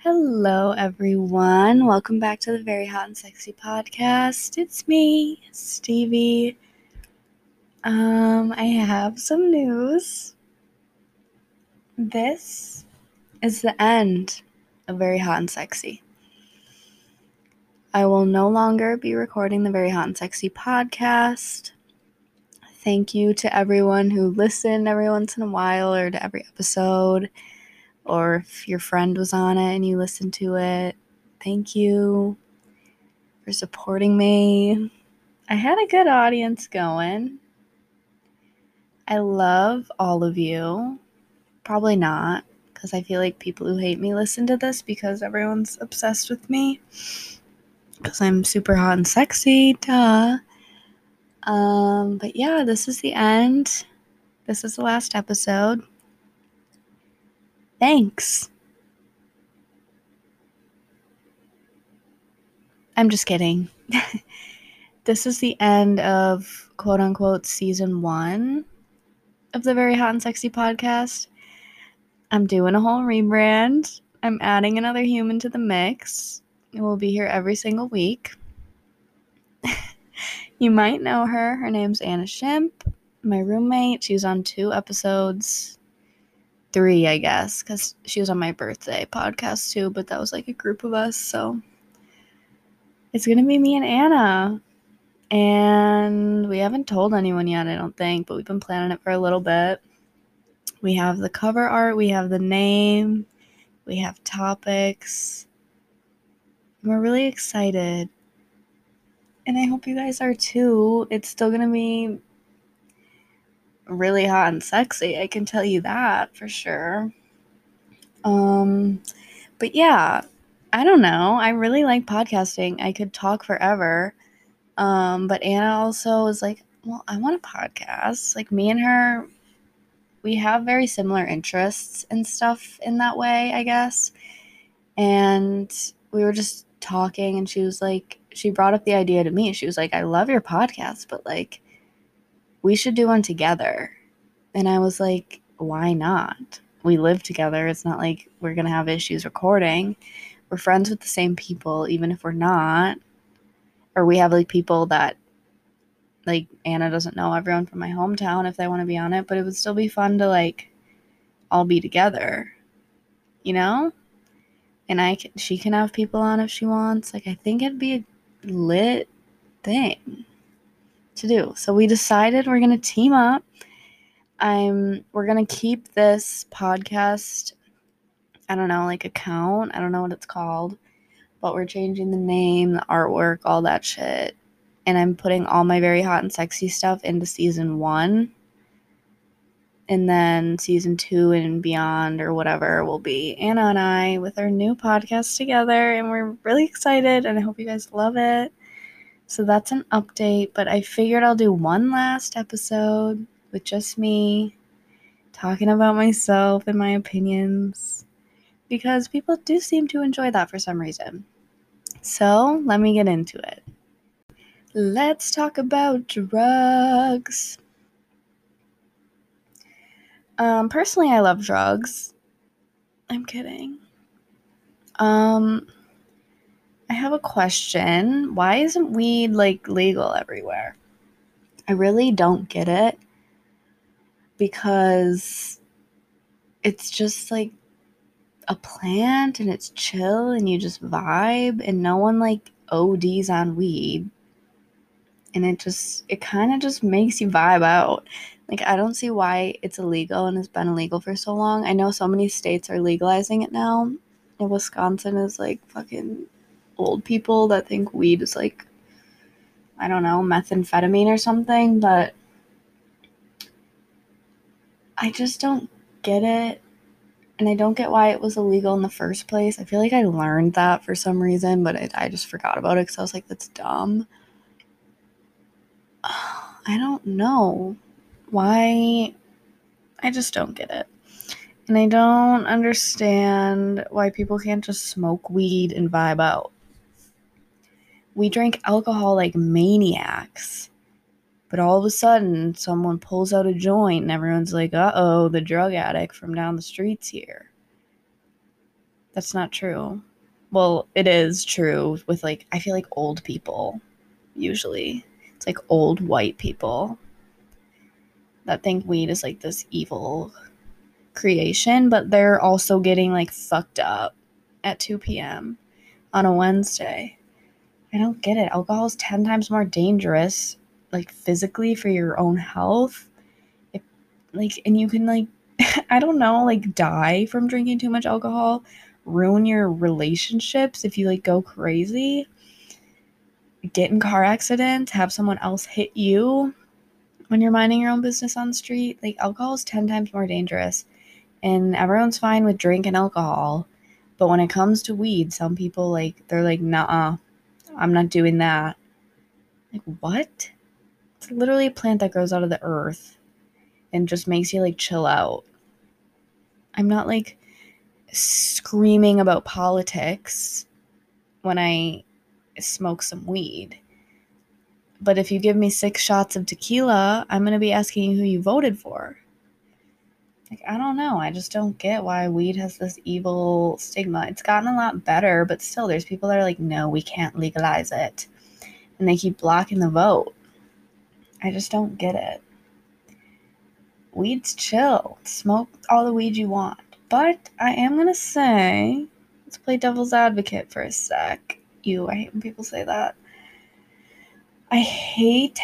Hello, everyone. Welcome back to the Very Hot and Sexy podcast. It's me, Stevie. I have some news. This is the end of Very Hot and Sexy. I will no longer be recording the Very Hot and Sexy podcast. Thank you to everyone who listened every once in a while or to every episode, or if your friend was on it and you listened to it. Thank you for supporting me. I had a good audience going. I love all of you. Probably not, because I feel like people who hate me listen to this because everyone's obsessed with me. Because I'm super hot and sexy, duh. But yeah, this is the end. This is the last episode. Thanks. I'm just kidding. This is the end of quote unquote season 1 of the Very Hot and Sexy podcast. I'm doing a whole rebrand. I'm adding another human to the mix. It will be here every single week. You might know her. Her name's Anna Shimp, my roommate. She was on 2 episodes. 3, I guess, because she was on my birthday podcast too, but that was like a group of us, so it's going to be me and Anna. And we haven't told anyone yet, I don't think, but we've been planning it for a little bit. We have the cover art, we have the name, we have topics. We're really excited. And I hope you guys are too. It's still going to be really hot and sexy. I can tell you that for sure. But yeah, I don't know. I really like podcasting. I could talk forever. But Anna also was like, well, I want a podcast. Like me and her, we have very similar interests and stuff in that way, I guess. And we were just talking and she was like, she brought up the idea to me. She was like, I love your podcast, but like, we should do one together. And I was like, why not? We live together. It's not like we're going to have issues recording. We're friends with the same people, even if we're not. Or we have like people that, like, Anna doesn't know everyone from my hometown if they want to be on it, but it would still be fun to like all be together, you know? And she can have people on if she wants. Like, I think it'd be a lit thing to do. So we decided we're going to team up. We're going to keep this podcast, I don't know, like account. I don't know what it's called, but we're changing the name, the artwork, all that shit. And I'm putting all my Very Hot and Sexy stuff into season 1. And then season 2 and beyond or whatever will be Anna and I with our new podcast together. And we're really excited and I hope you guys love it. So that's an update, but I figured I'll do one last episode with just me talking about myself and my opinions because people do seem to enjoy that for some reason. So let me get into it. Let's talk about drugs. Personally, I love drugs. I'm kidding. I have a question. Why isn't weed like legal everywhere? I really don't get it because it's just like a plant and it's chill and you just vibe and no one like ODs on weed. And it kind of just makes you vibe out. Like, I don't see why it's illegal and it's been illegal for so long. I know so many states are legalizing it now. And Wisconsin is like fucking old people that think weed is like, I don't know, methamphetamine or something. But I just don't get it. And I don't get why it was illegal in the first place. I feel like I learned that for some reason, but I just forgot about it because I was like, that's dumb. I don't know why. I just don't get it. And I don't understand why people can't just smoke weed and vibe out. We drink alcohol like maniacs. But all of a sudden, someone pulls out a joint and everyone's like, uh-oh, the drug addict from down the street's here. That's not true. Well, it is true with, like, I feel like old people, usually. It's like old white people that think weed is like this evil creation, but they're also getting like fucked up at 2 p.m. on a Wednesday. I don't get it. Alcohol is 10 times more dangerous, like physically for your own health. And you can, like, I don't know, like, die from drinking too much alcohol, ruin your relationships if you, like, go crazy, get in car accidents, have someone else hit you when you're minding your own business on the street. Like, alcohol is 10 times more dangerous, and everyone's fine with drinking alcohol, but when it comes to weed, some people, like, they're like, nah, I'm not doing that. Like, what? It's literally a plant that grows out of the earth and just makes you, like, chill out. I'm not, like, screaming about politics when I smoke some weed. But if you give me 6 shots of tequila, I'm going to be asking who you voted for. Like, I don't know. I just don't get why weed has this evil stigma. It's gotten a lot better, but still, there's people that are like, no, we can't legalize it. And they keep blocking the vote. I just don't get it. Weed's chill. Smoke all the weed you want. But I am going to say, let's play devil's advocate for a sec. I hate when people say that. I hate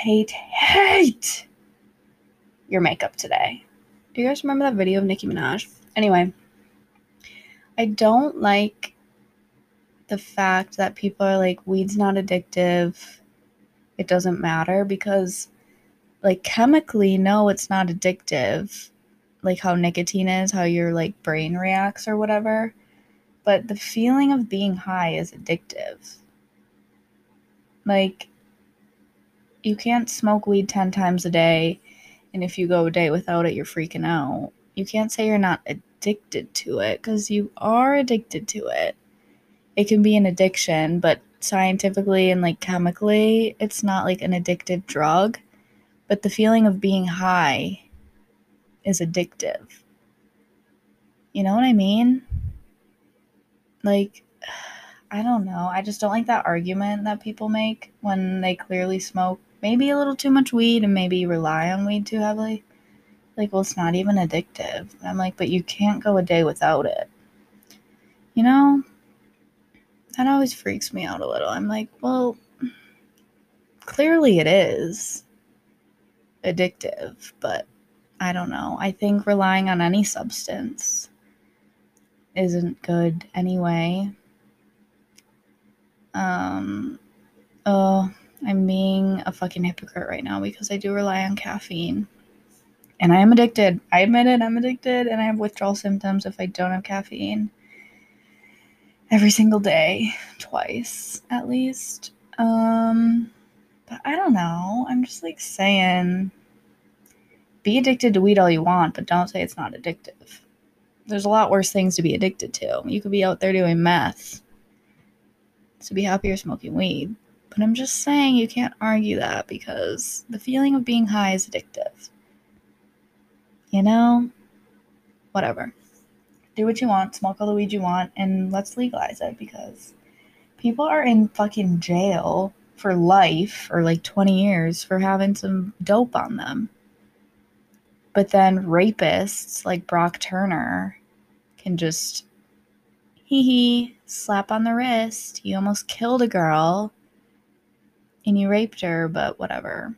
your makeup today. Do you guys remember that video of Nicki Minaj? Anyway, I don't like the fact that people are like, weed's not addictive. It doesn't matter because, like, chemically, no, it's not addictive. Like how nicotine is, how your, like, brain reacts or whatever. But the feeling of being high is addictive. Like, you can't smoke weed 10 times a day, and if you go a day without it, you're freaking out. You can't say you're not addicted to it, because you are addicted to it. It can be an addiction, but scientifically and, like, chemically, it's not, like, an addictive drug. But the feeling of being high is addictive. You know what I mean? Like, I don't know. I just don't like that argument that people make when they clearly smoke maybe a little too much weed and maybe rely on weed too heavily. Like, well, it's not even addictive. And I'm like, but you can't go a day without it. You know? That always freaks me out a little. I'm like, well, clearly it is addictive, but I don't know. I think relying on any substance isn't good anyway. I'm being a fucking hypocrite right now because I do rely on caffeine. And I am addicted. I admit it, I'm addicted, and I have withdrawal symptoms if I don't have caffeine. Every single day, twice at least. But I don't know. I'm just, like, saying, be addicted to weed all you want, but don't say it's not addictive. There's a lot worse things to be addicted to. You could be out there doing meth. So be happy you're smoking weed. But I'm just saying you can't argue that because the feeling of being high is addictive. You know? Whatever. Do what you want, smoke all the weed you want, and let's legalize it because people are in fucking jail for life or like 20 years for having some dope on them. But then rapists like Brock Turner can just slap on the wrist. You almost killed a girl and you raped her, but whatever.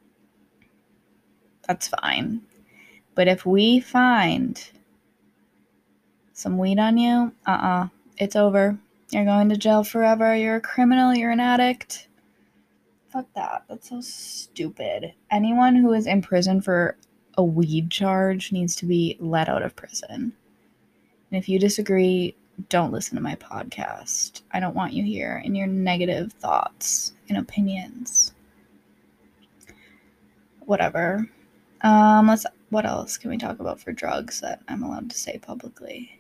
That's fine. But if we find some weed on you, it's over. You're going to jail forever. You're a criminal. You're an addict. Fuck that. That's so stupid. Anyone who is in prison for a weed charge needs to be let out of prison. And if you disagree, don't listen to my podcast. I don't want you here and your negative thoughts and opinions. Whatever. What else can we talk about for drugs that I'm allowed to say publicly?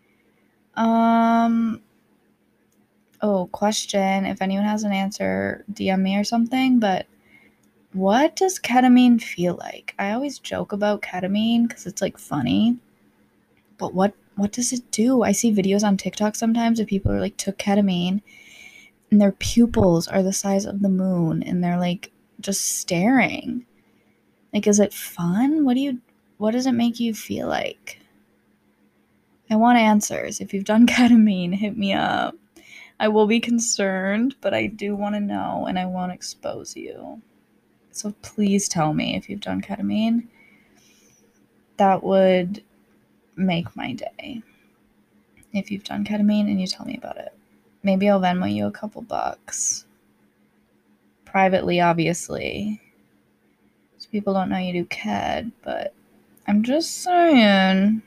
Question. If anyone has an answer, DM me or something, but what does ketamine feel like? I always joke about ketamine because it's, like, funny, but what what does it do? I see videos on TikTok sometimes of people who like took ketamine and their pupils are the size of the moon and they're like just staring. Like, is it fun? What does it make you feel like? I want answers. If you've done ketamine, hit me up. I will be concerned, but I do want to know and I won't expose you. So please tell me if you've done ketamine. That would make my day. If you've done ketamine and you tell me about it. Maybe I'll Venmo you a couple bucks. Privately, obviously. So people don't know you do KED, but I'm just saying.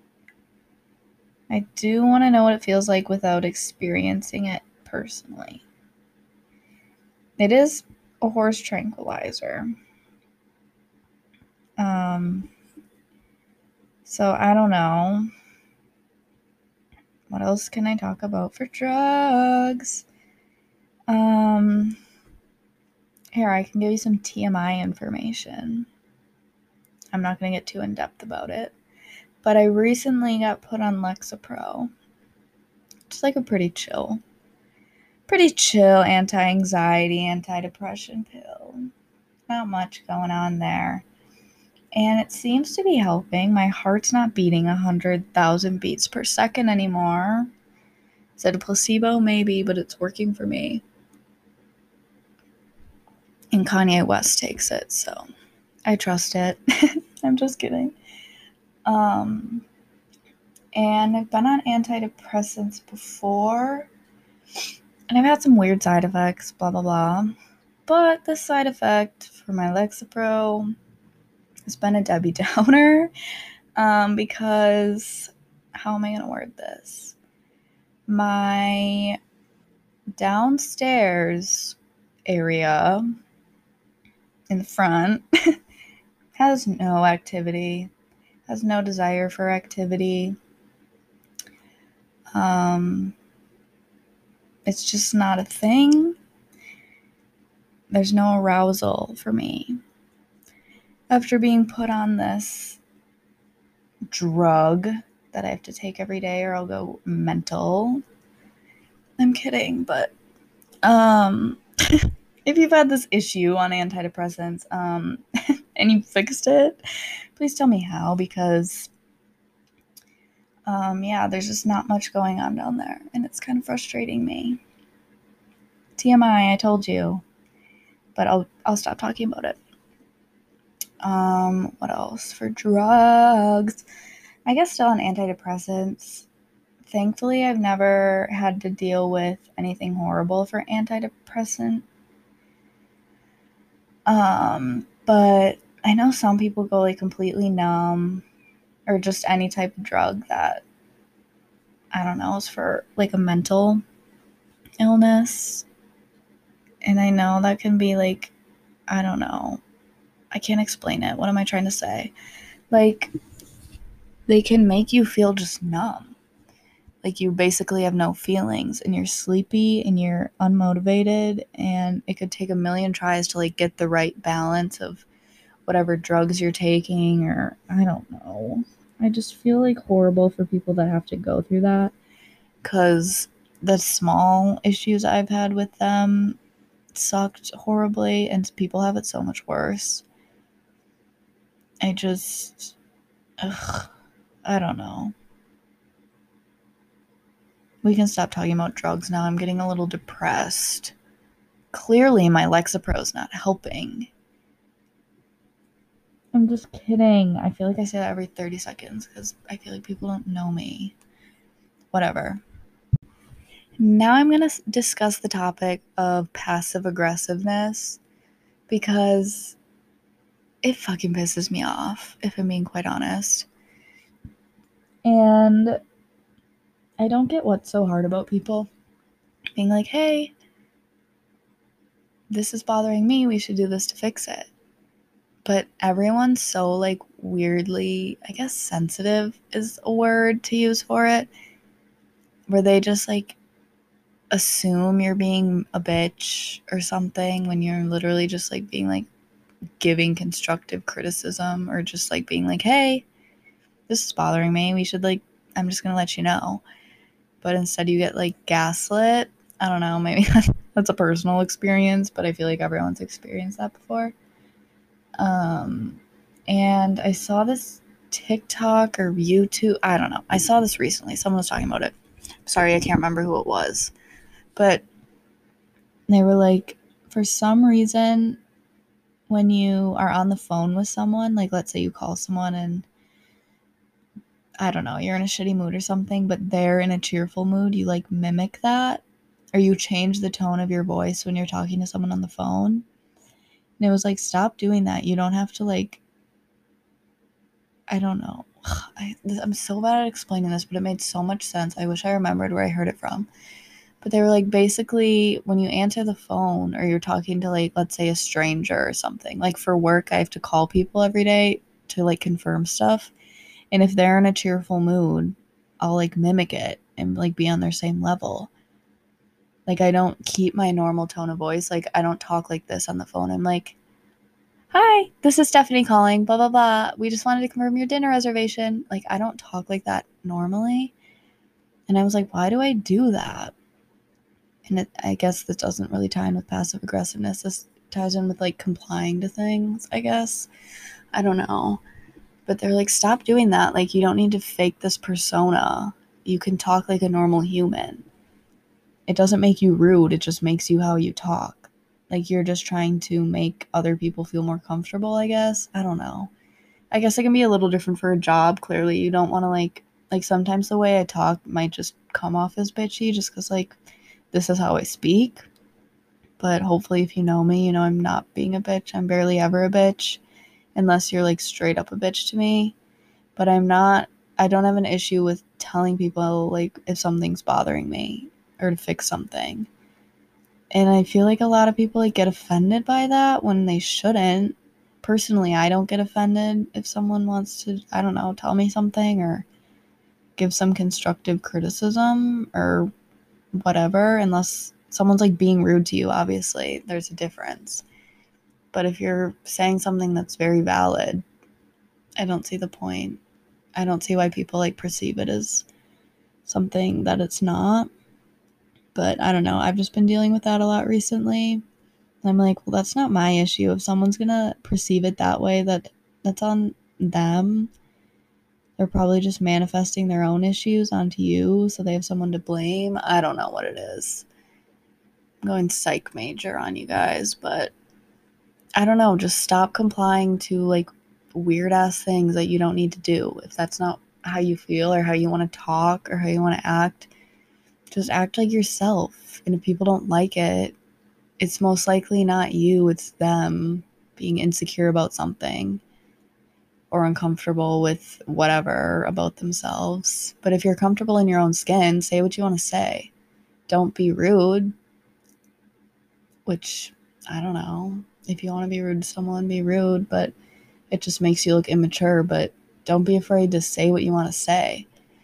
I do want to know what it feels like without experiencing it personally. It is a horse tranquilizer. So I don't know. What else can I talk about for drugs? Here, I can give you some TMI information. I'm not going to get too in-depth about it. But I recently got put on Lexapro. Just like a pretty chill anti-anxiety, anti-depression pill. Not much going on there. And it seems to be helping. My heart's not beating 100,000 beats per second anymore. Is it a placebo? Maybe, but it's working for me. And Kanye West takes it, so I trust it. I'm just kidding. And I've been on antidepressants before, and I've had some weird side effects, blah, blah, blah. But the side effect for my Lexapro has been a Debbie Downer, because, how am I going to word this? My downstairs area in the front has no activity, has no desire for activity. It's just not a thing. There's no arousal for me. After being put on this drug that I have to take every day or I'll go mental. I'm kidding, but if you've had this issue on antidepressants and you fixed it, please tell me how, because there's just not much going on down there and it's kind of frustrating me. TMI, I told you, but I'll stop talking about it. What else for drugs? I guess still on antidepressants. Thankfully, I've never had to deal with anything horrible for antidepressant. But I know some people go like completely numb, or just any type of drug that, I don't know, is for like a mental illness. And I know that can be like, I don't know. I can't explain it. What am I trying to say? Like, they can make you feel just numb. Like you basically have no feelings and you're sleepy and you're unmotivated, and it could take a million tries to like get the right balance of whatever drugs you're taking, or I don't know. I just feel like horrible for people that have to go through that, because the small issues I've had with them sucked horribly and people have it so much worse. I don't know. We can stop talking about drugs now. I'm getting a little depressed. Clearly, my Lexapro's not helping. I'm just kidding. I feel like I say that every 30 seconds because I feel like people don't know me. Whatever. Now I'm going to discuss the topic of passive aggressiveness, because it fucking pisses me off, if I'm being quite honest. And I don't get what's so hard about people being like, hey, this is bothering me, we should do this to fix it. But everyone's so like weirdly, I guess sensitive is a word to use for it, where they just like assume you're being a bitch or something when you're literally just like being like giving constructive criticism, or just like being like, hey, this is bothering me, we should like I'm just gonna let you know. But instead you get like gaslit. I don't know, maybe that's a personal experience, but I feel like everyone's experienced that before. And I saw this TikTok or YouTube, I don't know. I saw this recently. Someone was talking about it. Sorry, I can't remember who it was. But they were like, for some reason, when you are on the phone with someone, like let's say you call someone and I don't know, you're in a shitty mood or something, but they're in a cheerful mood, you like mimic that, or you change the tone of your voice when you're talking to someone on the phone. And it was like, stop doing that. You don't have to like, I don't know. I'm so bad at explaining this, but it made so much sense. I wish I remembered where I heard it from. But they were like, basically, when you answer the phone or you're talking to, like, let's say a stranger or something, like for work, I have to call people every day to like confirm stuff. And if they're in a cheerful mood, I'll like mimic it and like be on their same level. Like, I don't keep my normal tone of voice. Like, I don't talk like this on the phone. I'm like, hi, this is Stephanie calling, blah, blah, blah. We just wanted to confirm your dinner reservation. Like, I don't talk like that normally. And I was like, why do I do that? And I guess this doesn't really tie in with passive aggressiveness. This ties in with like complying to things, I guess. I don't know. But they're like, stop doing that. Like, you don't need to fake this persona. You can talk like a normal human. It doesn't make you rude, it just makes you how you talk. Like, you're just trying to make other people feel more comfortable, I guess. I don't know. I guess it can be a little different for a job. Clearly, you don't want to like sometimes the way I talk might just come off as bitchy just because like this is how I speak. But hopefully, if you know me, you know I'm not being a bitch. I'm barely ever a bitch unless you're like straight up a bitch to me. But I don't have an issue with telling people like if something's bothering me or to fix something. And I feel like a lot of people like get offended by that when they shouldn't. Personally, I don't get offended if someone wants to, I don't know, tell me something or give some constructive criticism or whatever, unless someone's like being rude to you, obviously. There's a difference. But if you're saying something that's very valid, I don't see the point. I don't see why people like perceive it as something that it's not. But I don't know. I've just been dealing with that a lot recently. I'm like, well, that's not my issue. If someone's gonna perceive it that way, that's on them. They're probably just manifesting their own issues onto you, so they have someone to blame. I don't know what it is. I'm going psych major on you guys, but I don't know. Just stop complying to like weird ass things that you don't need to do. If that's not how you feel or how you want to talk or how you want to act, just act like yourself. And if people don't like it, it's most likely not you, it's them being insecure about something or uncomfortable with whatever about themselves. But if you're comfortable in your own skin, say what you want to say. Don't be rude, which I don't know. If you want to be rude to someone, be rude, but it just makes you look immature. But don't be afraid to say what you want to say.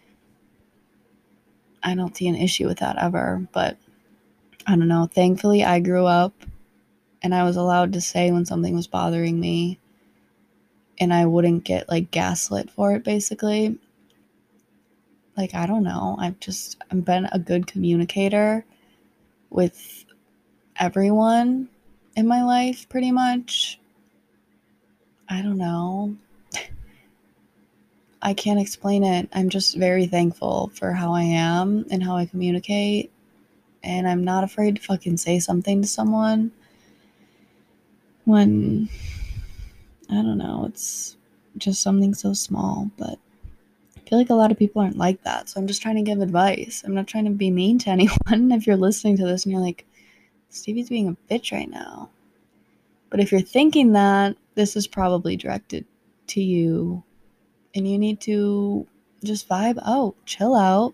I don't see an issue with that ever, but I don't know. Thankfully, I grew up and I was allowed to say when something was bothering me and I wouldn't get like gaslit for it, basically. Like, I don't know. I've been a good communicator with everyone in my life, pretty much. I don't know. I can't explain it. I'm just very thankful for how I am and how I communicate. And I'm not afraid to fucking say something to someone when, I don't know, it's just something so small. But I feel like a lot of people aren't like that. So I'm just trying to give advice. I'm not trying to be mean to anyone. If you're listening to this and you're like, Stevie's being a bitch right now. But if you're thinking that, this is probably directed to you and you need to just vibe out, chill out.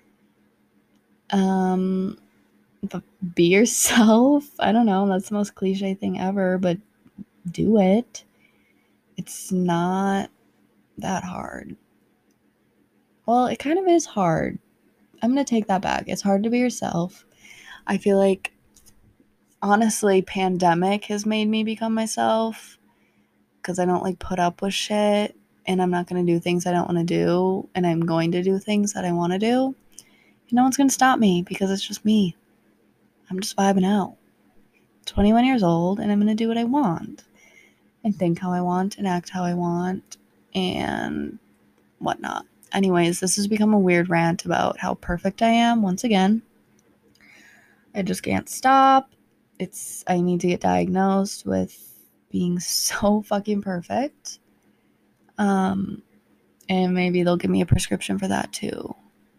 But be yourself. I don't know, that's the most cliche thing ever, but do it. It's not that hard. Well, it kind of is hard. I'm going to take that back. It's hard to be yourself. I feel like honestly, pandemic has made me become myself because I don't like put up with shit and I'm not going to do things I don't want to do, and I'm going to do things that I want to do, no one's going to stop me because it's just me. I'm just vibing out. 21 years old, and I'm going to do what I want and think how I want and act how I want and whatnot. Anyways, this has become a weird rant about how perfect I am once again. I just can't stop. I need to get diagnosed with being so fucking perfect. And maybe they'll give me a prescription for that too.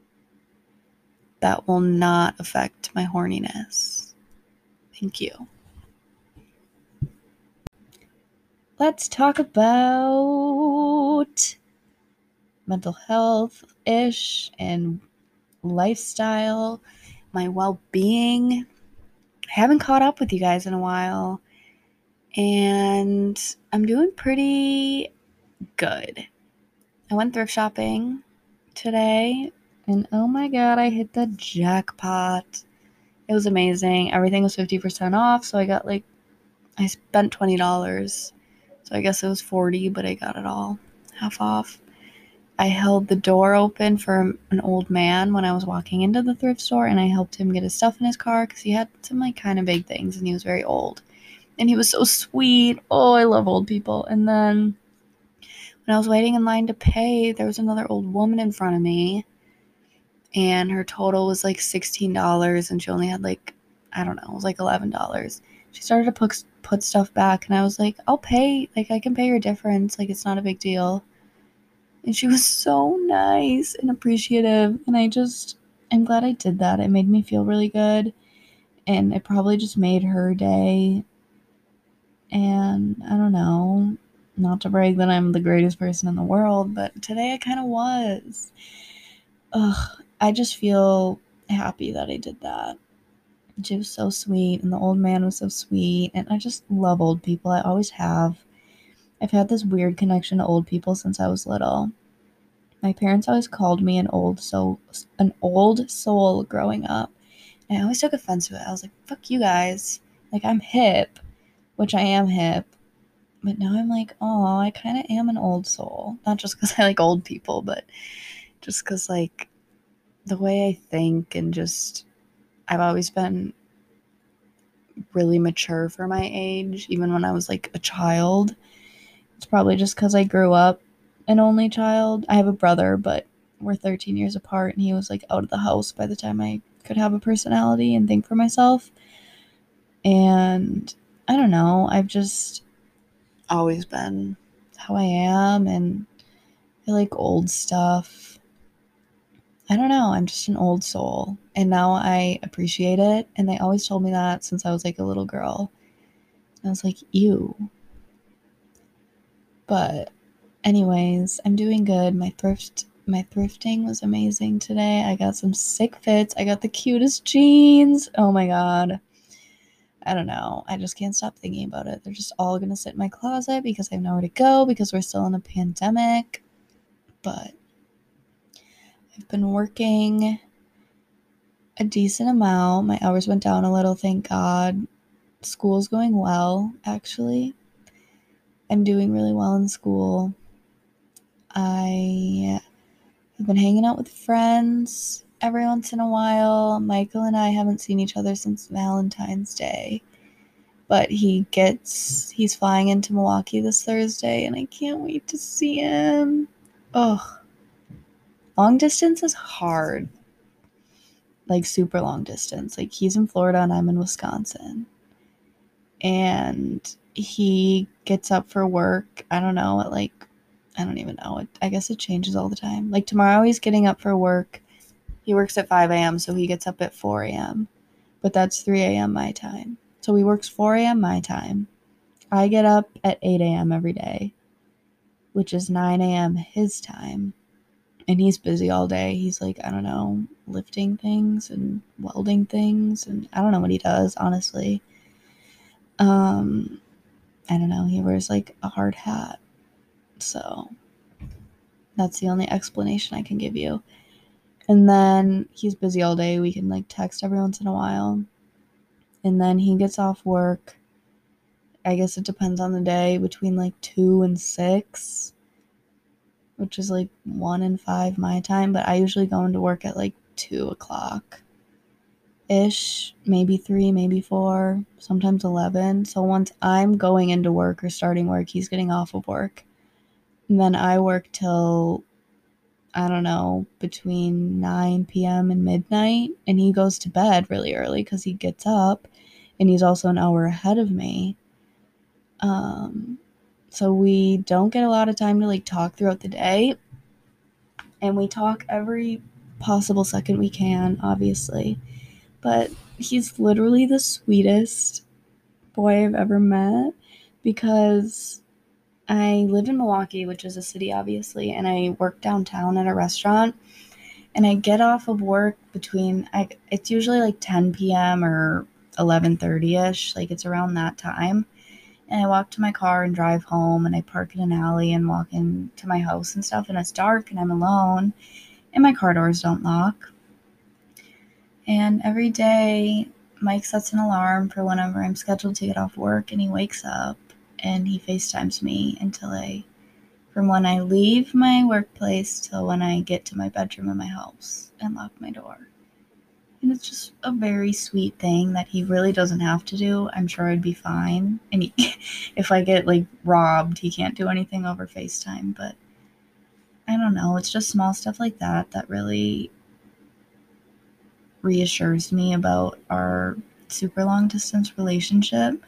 That will not affect my horniness. Thank you. Let's talk about mental health-ish and lifestyle, my well-being. I haven't caught up with you guys in a while, and I'm doing pretty good. I went thrift shopping today, and oh my god, I hit the jackpot. It was amazing. Everything was 50% off, so I spent $20. So I guess it was $40, but I got it all half off. I held the door open for an old man when I was walking into the thrift store, and I helped him get his stuff in his car because he had some kind of big things, and he was very old. And he was so sweet. Oh, I love old people. And then when I was waiting in line to pay, there was another old woman in front of me, and her total was $16, and she only had it was $11. She started to put stuff back, and I was like, I'll pay. I can pay your difference. It's not a big deal. And she was so nice and appreciative. And I'm glad I did that. It made me feel really good. And it probably just made her day. And I don't know, not to brag that I'm the greatest person in the world, but today I kind of was. I just feel happy that I did that. She was so sweet, and the old man was so sweet. And I just love old people. I always have. I've had this weird connection to old people since I was little. My parents always called me an old soul growing up. And I always took offense to it. I was like, fuck you guys. I'm hip, which I am hip. But now I'm like, oh, I kind of am an old soul. Not just because I like old people, but just because, the way I think and just, I've always been really mature for my age, even when I was, a child. It's probably just because I grew up an only child. I have a brother, but we're 13 years apart, and he was out of the house by the time I could have a personality and think for myself. And I don't know, I've just always been how I am, and I like old stuff. I don't know, I'm just an old soul, and now I appreciate it. And they always told me that since I was a little girl. I was like, ew. But anyways, I'm doing good. My thrifting was amazing today. I got some sick fits. I got the cutest jeans. Oh my god. I don't know. I just can't stop thinking about it. They're just all gonna sit in my closet because I have nowhere to go because we're still in a pandemic. But I've been working a decent amount. My hours went down a little, thank God. School's going well, actually. I'm doing really well in school. I have been hanging out with friends every once in a while. Michael and I haven't seen each other since Valentine's Day. But he's flying into Milwaukee this Thursday, and I can't wait to see him. Ugh. Long distance is hard. Super long distance. He's in Florida and I'm in Wisconsin. And he gets up for work, I don't know, at I don't even know. I guess it changes all the time. Tomorrow he's getting up for work. He works at 5 a.m., so he gets up at 4 a.m. But that's 3 a.m. my time. So he works 4 a.m. my time. I get up at 8 a.m. every day, which is 9 a.m. his time. And he's busy all day. He's I don't know, lifting things and welding things. And I don't know what he does, honestly. I don't know. He wears a hard hat. So that's the only explanation I can give you. And then he's busy all day. We can text every once in a while. And then he gets off work. I guess it depends on the day, between 2 and 6. which is like 1 and 5 my time, but I usually go into work at like 2 o'clock ish, maybe 3, maybe 4, sometimes 11. So once I'm going into work or starting work, he's getting off of work. And then I work till, I don't know, between 9 p.m. and midnight. And he goes to bed really early because he gets up and he's also an hour ahead of me. So we don't get a lot of time to like talk throughout the day. And we talk every possible second we can, obviously. But he's literally the sweetest boy I've ever met because I live in Milwaukee, which is a city, obviously, and I work downtown at a restaurant. And I get off of work it's usually like 10 p.m. or 11:30ish, like it's around that time. And I walk to my car and drive home, and I park in an alley and walk into my house and stuff, and it's dark and I'm alone, and my car doors don't lock. And every day, Mike sets an alarm for whenever I'm scheduled to get off work, and he wakes up and he FaceTimes me from when I leave my workplace till when I get to my bedroom in my house and lock my door. And it's just a very sweet thing that he really doesn't have to do. I'm sure I'd be fine. And if I get like robbed, he can't do anything over FaceTime. But I don't know. It's just small stuff like that that really reassures me about our super long distance relationship.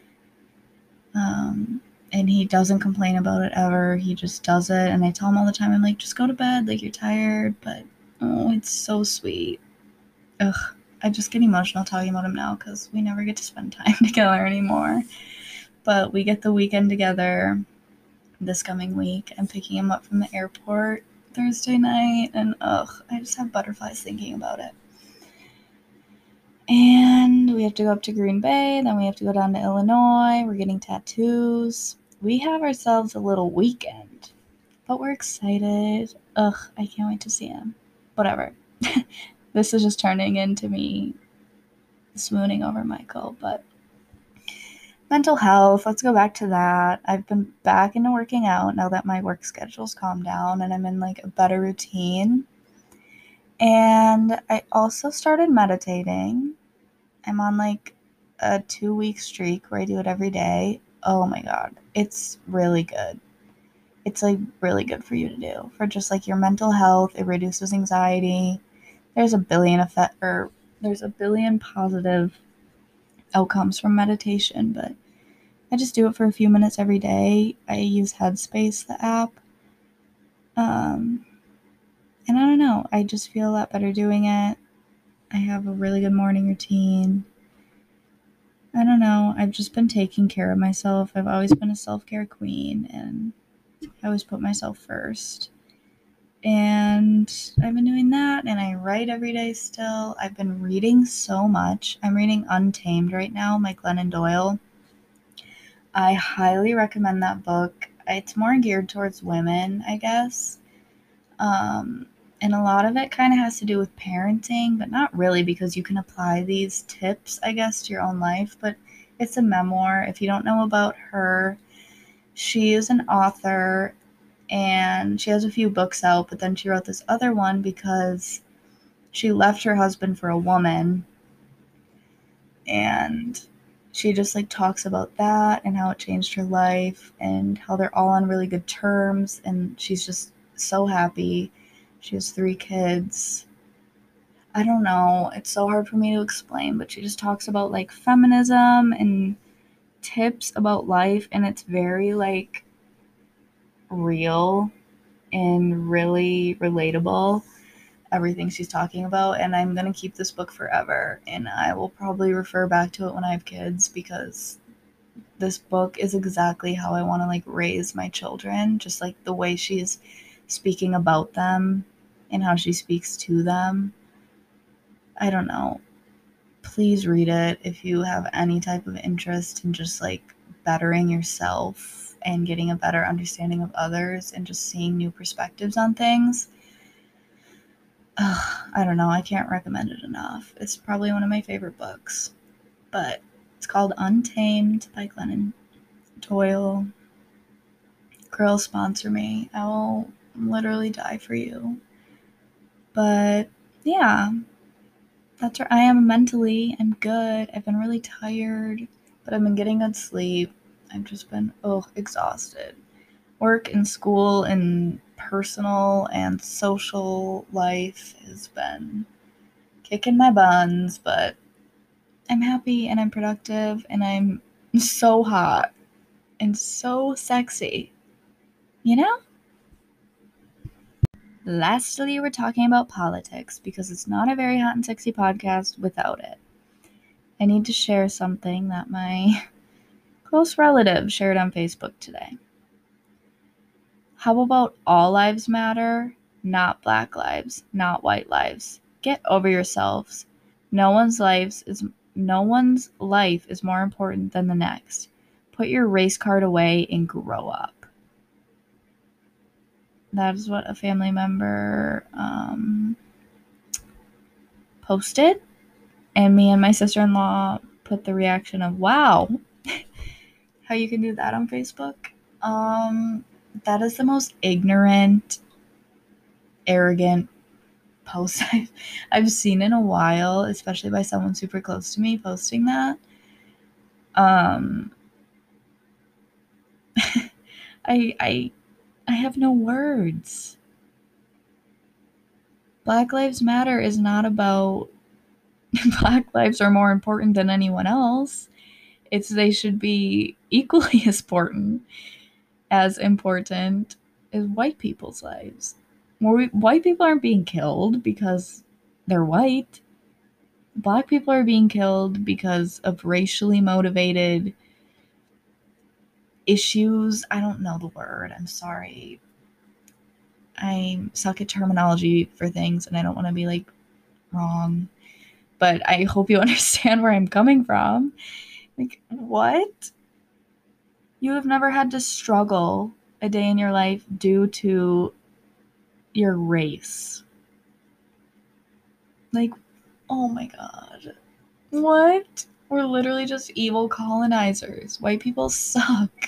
And he doesn't complain about it ever. He just does it. And I tell him all the time, I'm like, just go to bed. Like, you're tired. But, oh, it's so sweet. Ugh. I just get emotional talking about him now because we never get to spend time together anymore. But we get the weekend together this coming week. I'm picking him up from the airport Thursday night. And, I just have butterflies thinking about it. And we have to go up to Green Bay. Then we have to go down to Illinois. We're getting tattoos. We have ourselves a little weekend. But we're excited. Ugh, I can't wait to see him. Whatever. This is just turning into me swooning over Michael. But mental health, let's go back to that. I've been back into working out now that my work schedule's calmed down and I'm in like a better routine. And I also started meditating. I'm on like a 2-week streak where I do it every day. Oh my God. It's really good. It's like really good for you to do for just like your mental health. It reduces anxiety. There's a billion positive outcomes from meditation, but I just do it for a few minutes every day. I use Headspace, the app. And I don't know, I just feel a lot better doing it. I have a really good morning routine. I don't know, I've just been taking care of myself. I've always been a self-care queen, and I always put myself first. And I've been doing that, and I write every day still. I've been reading so much. I'm reading Untamed right now by Glennon Doyle. I highly recommend that book. It's more geared towards women, I guess. And a lot of it kind of has to do with parenting, but not really because you can apply these tips, I guess, to your own life. But it's a memoir. If you don't know about her, she is an author and she has a few books out, but then she wrote this other one because she left her husband for a woman. And she just like talks about that and how it changed her life and how they're all on really good terms. And she's just so happy. She has 3 kids. I don't know. It's so hard for me to explain, but she just talks about like feminism and tips about life. And it's very like real and really relatable, everything she's talking about. And I'm going to keep this book forever. And I will probably refer back to it when I have kids because this book is exactly how I want to like raise my children. Just like the way she's speaking about them and how she speaks to them. I don't know. Please read it if you have any type of interest in just like bettering yourself and getting a better understanding of others and just seeing new perspectives on things. I don't know. I can't recommend it enough. It's probably one of my favorite books. But it's called Untamed by Glennon Doyle. Girl, sponsor me. I will literally die for you. But yeah, that's where I am mentally. I'm good. I've been really tired, but I've been getting good sleep. I've just been, exhausted. Work and school and personal and social life has been kicking my buns, but I'm happy and I'm productive and I'm so hot and so sexy. You know? Lastly, we're talking about politics because it's not a very hot and sexy podcast without it. I need to share something that my close relative shared on Facebook today. How about all lives matter, not black lives, not white lives? Get over yourselves. No one's life is more important than the next. Put your race card away and grow up. That is what a family member posted, and me and my sister-in-law put the reaction of, wow, how you can do that on Facebook. That is the most ignorant, arrogant post I've seen in a while, especially by someone super close to me posting that. I have no words. Black Lives Matter is not about Black lives are more important than anyone else. It's they should be equally as important as white people's lives. White people aren't being killed because they're white. Black people are being killed because of racially motivated issues. I don't know the word. I'm sorry. I suck at terminology for things and I don't want to be like wrong. But I hope you understand where I'm coming from. Like, what? You have never had to struggle a day in your life due to your race. Like, oh my god. What? We're literally just evil colonizers. White people suck.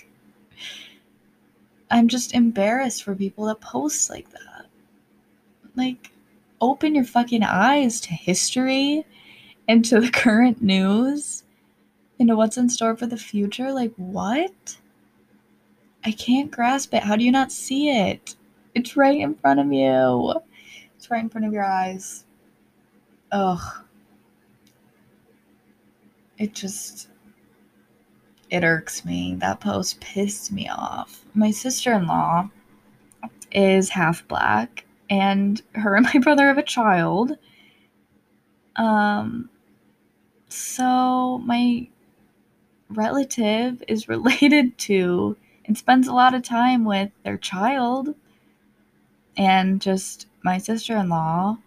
I'm just embarrassed for people that post like that. Like, open your fucking eyes to history and to the current news and to what's in store for the future. Like, what? I can't grasp it. How do you not see it? It's right in front of you. It's right in front of your eyes. Ugh. It irks me. That post pissed me off. My sister-in-law is half black, and her and my brother have a child. So my relative is related to and spends a lot of time with their child, and just my sister-in-law.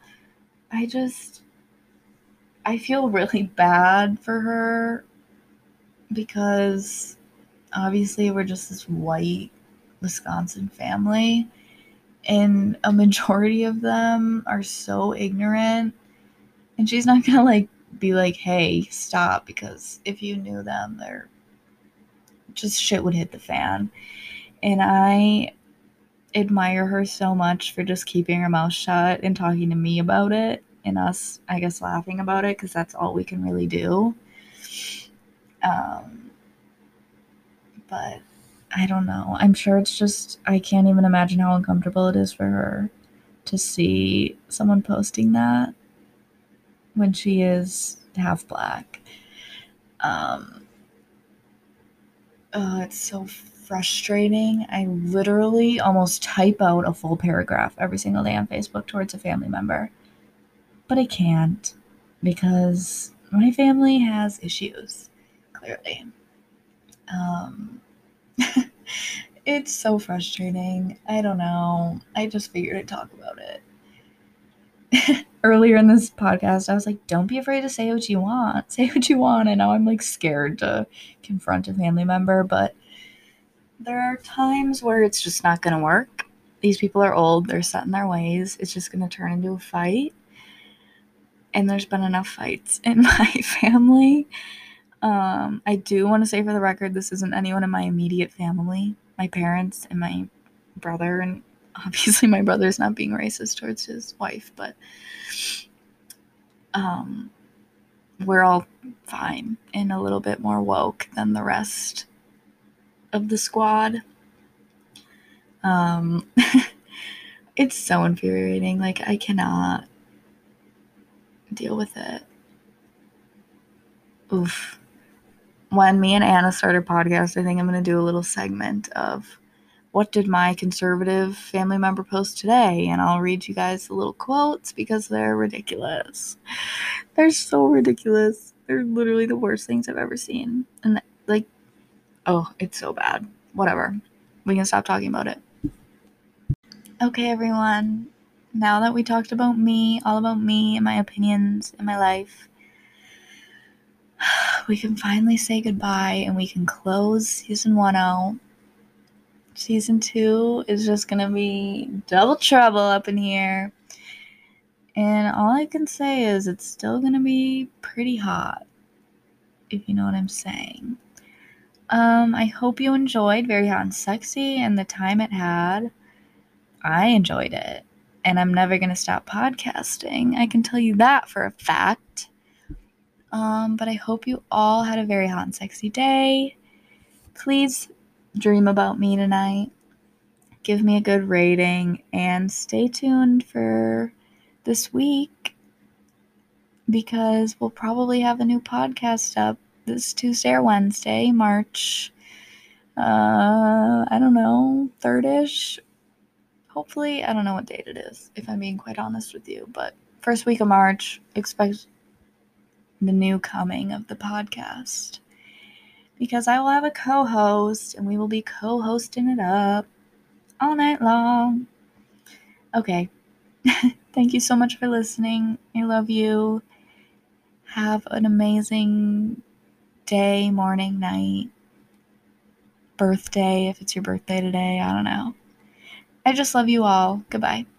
I feel really bad for her because obviously we're just this white Wisconsin family, and a majority of them are so ignorant, and she's not gonna be like, hey, stop, because if you knew them, they're just shit would hit the fan. And I admire her so much for just keeping her mouth shut and talking to me about it, and us, I guess, laughing about it, because that's all we can really do. But I don't know. I'm sure it's just, I can't even imagine how uncomfortable it is for her to see someone posting that when she is half black. It's so frustrating. I literally almost type out a full paragraph every single day on Facebook towards a family member. But I can't because my family has issues, clearly. It's so frustrating. I don't know. I just figured I'd talk about it. Earlier in this podcast, I was like, don't be afraid to say what you want. Say what you want. And now I'm scared to confront a family member. But there are times where it's just not going to work. These people are old. They're set in their ways. It's just going to turn into a fight. And there's been enough fights in my family. I do want to say for the record, this isn't anyone in my immediate family. My parents and my brother and Obviously, my brother's not being racist towards his wife, but we're all fine and a little bit more woke than the rest of the squad. It's so infuriating. Like, I cannot deal with it. Oof. When me and Anna started podcast, I think I'm going to do a little segment of what did my conservative family member post today, and I'll read you guys the little quotes because they're ridiculous. They're so ridiculous. They're literally the worst things I've ever seen. And like, oh, it's so bad. Whatever. We can stop talking about it. Okay, everyone. Now that we talked about me, all about me and my opinions in my life, we can finally say goodbye and we can close season 1 out. Season 2 is just gonna be double trouble up in here. And all I can say is it's still gonna be pretty hot, if you know what I'm saying. I hope you enjoyed Very Hot and Sexy and the time it had. I enjoyed it. And I'm never gonna stop podcasting. I can tell you that for a fact. But I hope you all had a very hot and sexy day. Please dream about me tonight. Give me a good rating and stay tuned for this week because we'll probably have a new podcast up this Tuesday or Wednesday, March, I don't know, 3rd-ish. Hopefully, I don't know what date it is, if I'm being quite honest with you, but first week of March, expect the new coming of the podcast because I will have a co-host and we will be co-hosting it up all night long. Okay. Thank you so much for listening. I love you. Have an amazing day, morning, night, birthday, if it's your birthday today. I don't know. I just love you all. Goodbye.